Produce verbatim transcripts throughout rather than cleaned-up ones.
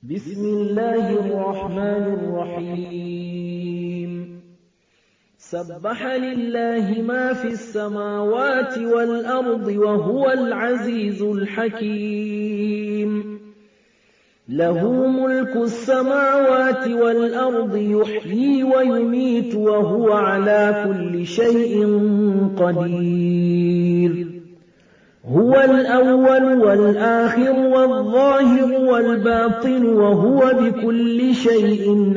بسم الله الرحمن الرحيم سبح لله ما في السماوات والأرض وهو العزيز الحكيم له ملك السماوات والأرض يحيي ويميت وهو على كل شيء قدير هو الأول والآخر والظاهر والباطن وهو بكل شيء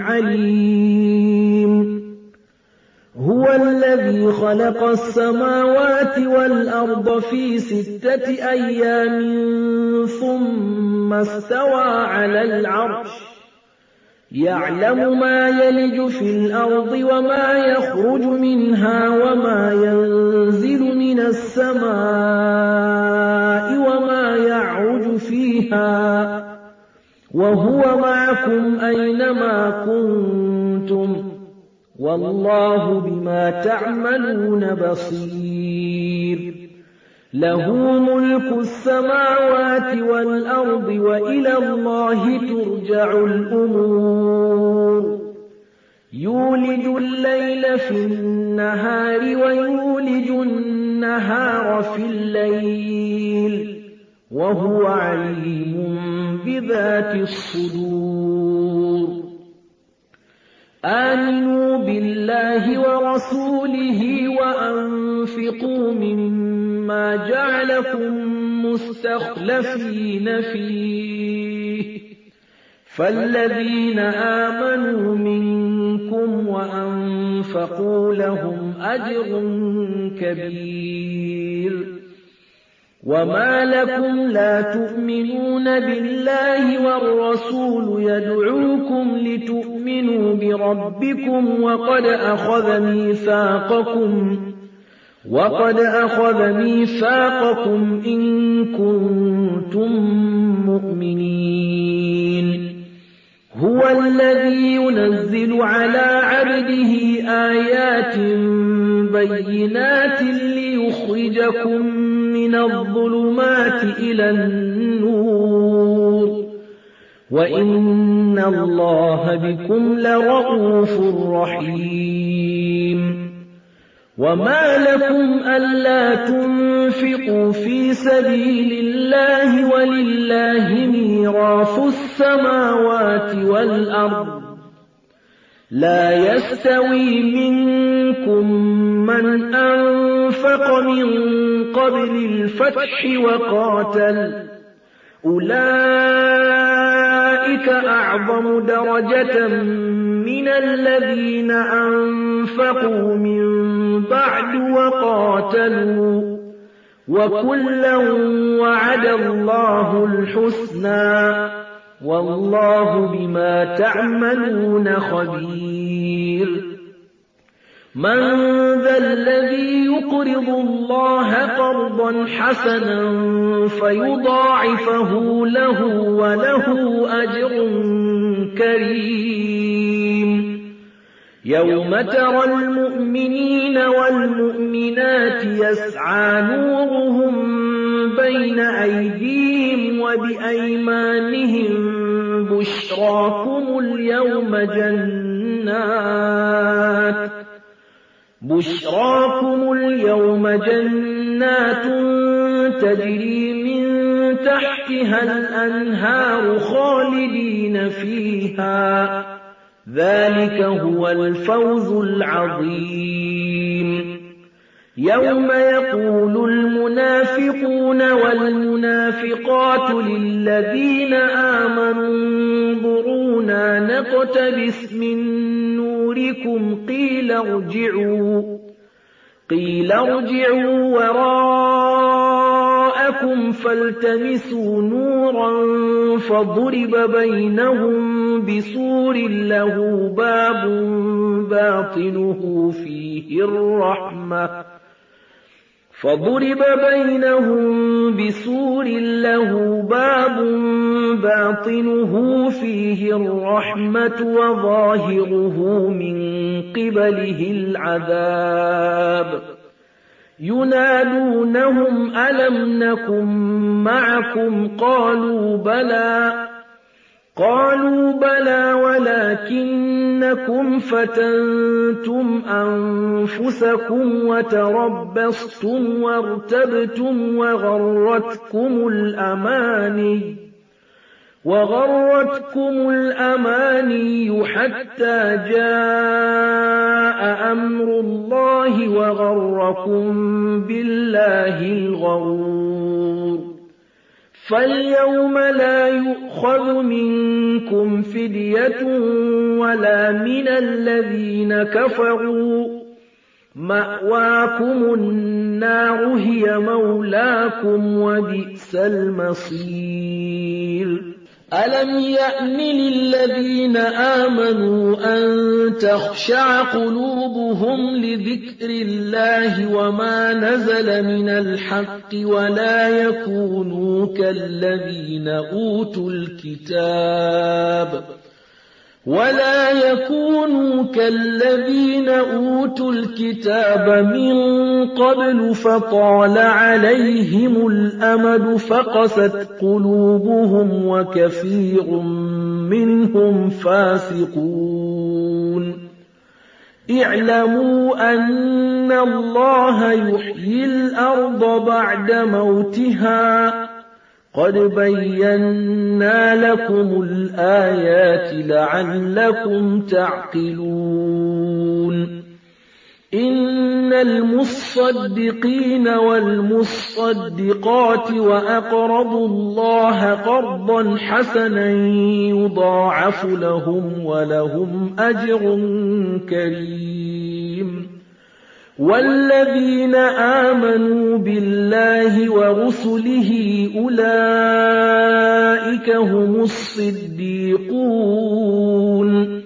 عليم هو الذي خلق السماوات والأرض في ستة أيام ثم استوى على العرش يعلم ما يلج في الأرض وما يخرج منها وما ينزل من السماء وما يعرج فيها وهو معكم أينما كنتم والله بما تعملون بصير له ملك السماوات والأرض وإلى الله ترجع الأمور يولج الليل في النهار ويولج النهار في الليل وهو عليم بذات الصدور آمنوا بالله ورسوله وأنفقوا مما جعلكم مستخلفين فيه فالذين آمنوا منكم وأنفقوا لهم أجر كبير وما لكم لا تؤمنون بالله والرسول يدعوكم لتؤمنوا بربكم وقد أخذ ميثاقكم وقد أخذ ميثاقكم إن كنتم مؤمنين هو الذي ينزل على عبده آيات بينات ليخرجكم من الظلمات إلى النور وإن الله بكم لرءوف رحيم وما لكم ألا تنفقوا في سبيل الله ولله ميراث السماوات والأرض لا يستوي منكم من أنفق من قبل الفتح وقاتل أولئك أعظم درجة من الذين أنفقوا من بعد وقاتلوا وكلا وعد الله الحسنى والله بما تعملون خبير من ذا الذي يقرض الله قرضا حسنا فيضاعفه له وله أجر كريم يوم ترى المؤمنين والمؤمنات يسعى نورهم بين أيديهم وبأيمانهم بشراكم اليوم جنات بشراكم اليوم جنات تجري من تحتها الأنهار خالدين فيها ذلك هو الفوز العظيم يوم يقول المنافقون والمنافقات للذين آمنوا انظرونا نقتبس من نوركم قيل ارجعوا قيل ارجعوا وراءكم فالتمسوا نورا فضرب بينهم بسور له باب باطنه فيه الرحمة فضرب بينهم بسور له باب باطنه فيه الرحمة وظاهره من قبله العذاب ينادونهم ألم نكن معكم قالوا بلى قالوا وَلَٰكِنَّكُمْ فَتَنتُمْ أَنفُسَكُمْ وَتَرَبَّصْتُمْ وَارْتَبْتُمْ وَغَرَّتْكُمُ الْأَمَانِيُّ وَغَرَّتْكُمُ الْأَمَانِيُّ حَتَّىٰ جَاءَ أَمْرُ اللَّهِ وَغَرَّكُم بِاللَّهِ الْغَرُورُ فَالْيَوْمَ لَا يُؤْخَذُ مِنكُمْ فِدْيَةٌ وَلَا مِنَ الَّذِينَ كَفَرُوا مَأْوَاكُمُ النَّارُ هِيَ مَوْلَاكُمْ وَبِئْسَ الْمَصِيرُ أَلَمْ يَأْنِ لِلَّذِينَ آمَنُوا أَن تَخْشَعَ قُلُوبُهُمْ لِذِكْرِ اللَّهِ وَمَا نَزَلَ مِنَ الْحَقِّ وَلَا يَكُونُوا كَالَّذِينَ أُوتُوا الْكِتَابَ وَلَا يَكُونُوا كَالَّذِينَ أُوتُوا الْكِتَابَ مِن قَبْلُ فَطَالَ عَلَيْهِمُ الْأَمَدُ فَقَسَتْ قُلُوبُهُمْ وَكَثِيرٌ مِّنْهُمْ فَاسِقُونَ اعْلَمُوا أَنَّ اللَّهَ يُحْيِي الْأَرْضَ بَعْدَ مَوْتِهَا قَدْ بَيَّنَّا لَكُمُ الْآيَاتِ لَعَلَّكُمْ تَعْقِلُونَ إِنَّ الْمُصَّدِّقِينَ وَالْمُصَّدِّقَاتِ وَأَقْرَضُوا اللَّهَ قَرْضًا حَسَنًا يُضَاعَفُ لَهُمْ وَلَهُمْ أَجْرٌ كَرِيمٌ وَالَّذِينَ آمَنُوا بِاللَّهِ وَرُسُلِهِ أُولَٰئِكَ هُمُ الصِّدِّيقُونَ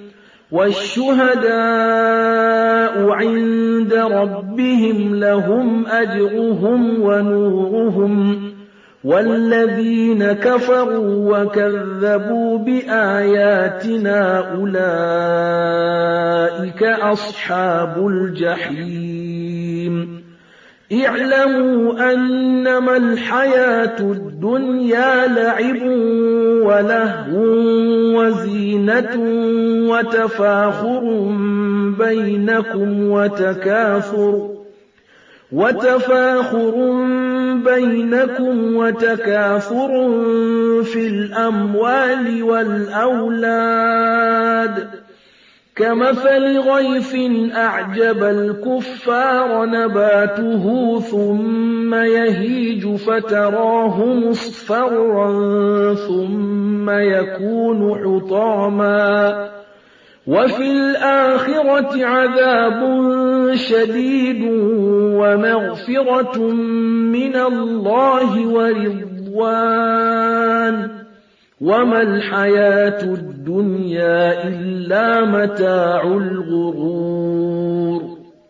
وَالشُّهَدَاءُ عِندَ رَبِّهِمْ لَهُمْ أَجْرُهُمْ وَنُورُهُمْ وَالَّذِينَ كَفَرُوا وَكَذَّبُوا بِآيَاتِنَا أُولَٰئِكَ أَصْحَابُ الْجَحِيمِ اعْلَمُوا أَنَّمَا الْحَيَاةُ الدُّنْيَا لَعِبٌ وَلَهْوٌ وَزِينَةٌ وَتَفَاخُرٌ بَيْنَكُمْ وَتَكَاثُرٌ وَتَفَاخُرٌ بَيْنَكُمْ وَتَكَاثُرٌ فِي الْأَمْوَالِ وَالْأَوْلَادِ كَمَثَلِ غَيْثٍ أَعْجَبَ الْكُفَّارَ نَبَاتُهُ ثُمَّ يَهِيجُ فَتَرَاهُ مُصْفَرًّا ثُمَّ يَكُونُ حُطَامًا وَفِي الْآخِرَةِ عَذَابٌ شَدِيدٌ وَمَغْفِرَةٌ مِّنَ اللَّهِ وَرِضْوَانٌ وَمَا الْحَيَاةُ الدُّنْيَا إِلَّا مَتَاعُ الْغُرُورِ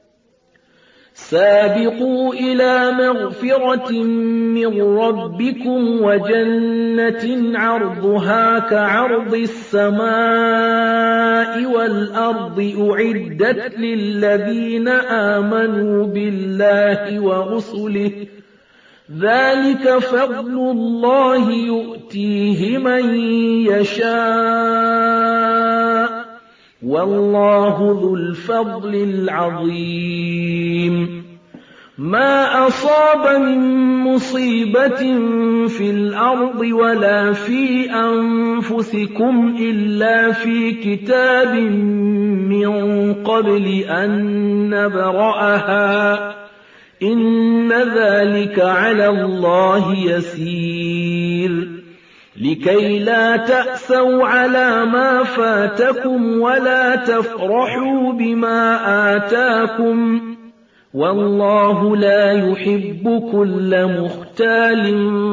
سَابِقُوا إِلَىٰ مَغْفِرَةٍ مِّن رَّبِّكُمْ وَجَنَّةٍ عَرْضُهَا كَعَرْضِ السَّمَاءِ وَالْأَرْضِ أُعِدَّتْ لِلَّذِينَ آمَنُوا بِاللَّهِ وَرُسُلِهِ ۚ ذَٰلِكَ فَضْلُ اللَّهِ يُؤْتِيهِ مَن يَشَاءُ ۚ وَاللَّهُ ذُو الْفَضْلِ الْعَظِيمِ مَا أَصَابَ مِن مُّصِيبَةٍ فِي الْأَرْضِ وَلَا فِي أَنفُسِكُمْ إِلَّا فِي كِتَابٍ مِّن قَبْلِ أَن نَّبْرَأَهَا ۚ إِنَّ ذَٰلِكَ عَلَى اللَّهِ يَسِيرٌ لِكَيْ لَا تَأْسَوْا عَلَىٰ مَا فَاتَكُمْ وَلَا تَفْرَحُوا بِمَا آتَاكُمْ ۗ وَاللَّهُ لَا يُحِبُّ كُلَّ مُخْتَالٍ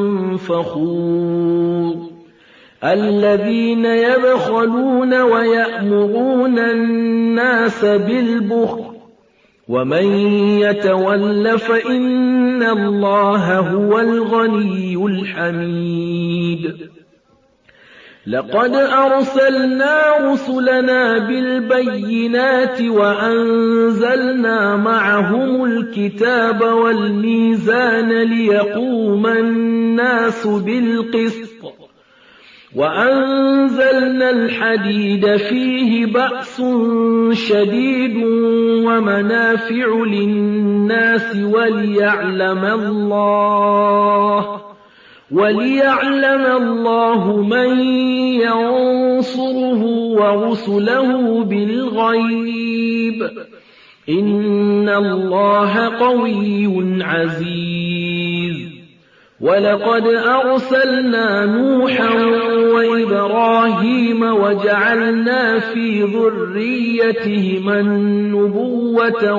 فَخُورٍ الَّذِينَ يَبْخَلُونَ وَيَأْمُرُونَ النَّاسَ بِالْبُخْلِ ۗ وَمَن يَتَوَلَّ فَإِنَّ اللَّهَ هُوَ الْغَنِيُّ الْحَمِيدُ لَقَدْ أَرْسَلْنَا رُسُلَنَا بِالْبَيِّنَاتِ وَأَنزَلْنَا مَعَهُمُ الْكِتَابَ وَالْمِيزَانَ لِيَقُومَ النَّاسُ بِالْقِسْطِ ۖ وأنزلنا الحديد فيه بأس شديد ومنافع للناس وليعلم الله وليعلم الله من ينصره ورسله بالغيب إن الله قوي عزيز ولقد أرسلنا نوحا وإبراهيم وجعلنا في ذريتهما النبوة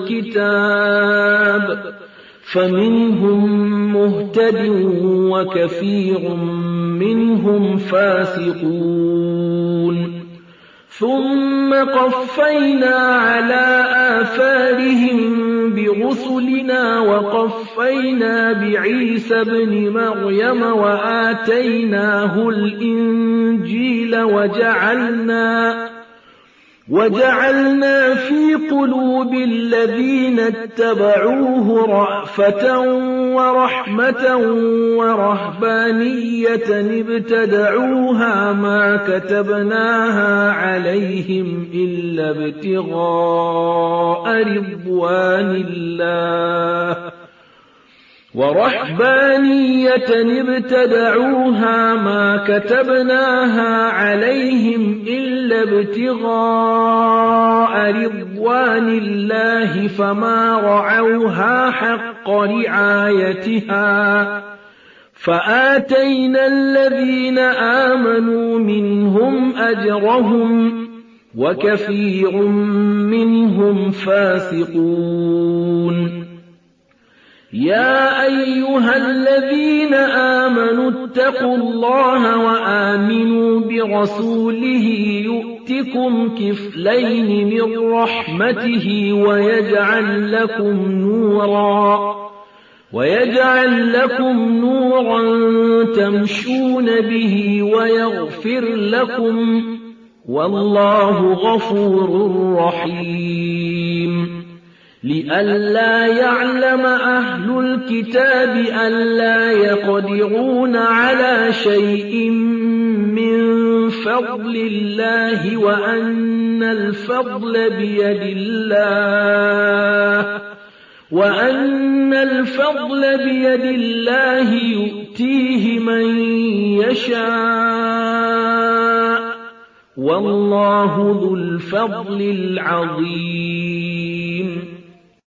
والكتاب فمنهم مهتد وكثير منهم فاسقون ثم قفينا على آثارهم برسلنا وقفينا بعيسى ابن مريم وآتيناه الإنجيل وجعلنا وجعلنا في قلوب الذين اتبعوه رأفة ورحمة ورهبانية ابتدعوها ما كتبناها عليهم إلا ابتغاء رضوان الله ورهبانية ابتدعوها ما كتبناها عليهم إلا ابتغاء رضوان الله فما رعوها حق رعايتها فآتينا الذين آمنوا منهم أجرهم وكثير منهم فاسقون يا أيها الذين آمنوا اتقوا الله وآمنوا برسوله يؤتكم كفلين من رحمته ويجعل لكم نورا ويجعل لكم نورا تمشون به ويغفر لكم والله غفور رحيم لئلا يعلم أهل الكتاب ألا يقدرون على شيء من فضل الله وأن الفضل بيد الله وأن الفضل بيد الله يؤتيه من يشاء والله ذو الفضل العظيم